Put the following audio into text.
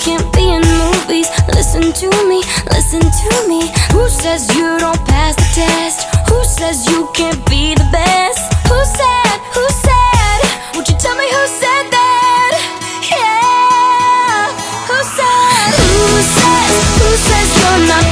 can't be in movies. Listen to me, listen to me. Who says you don't pass the test? Who says you can't be the best? Who said, who said? Would you tell me who said that? Yeah, who says you're not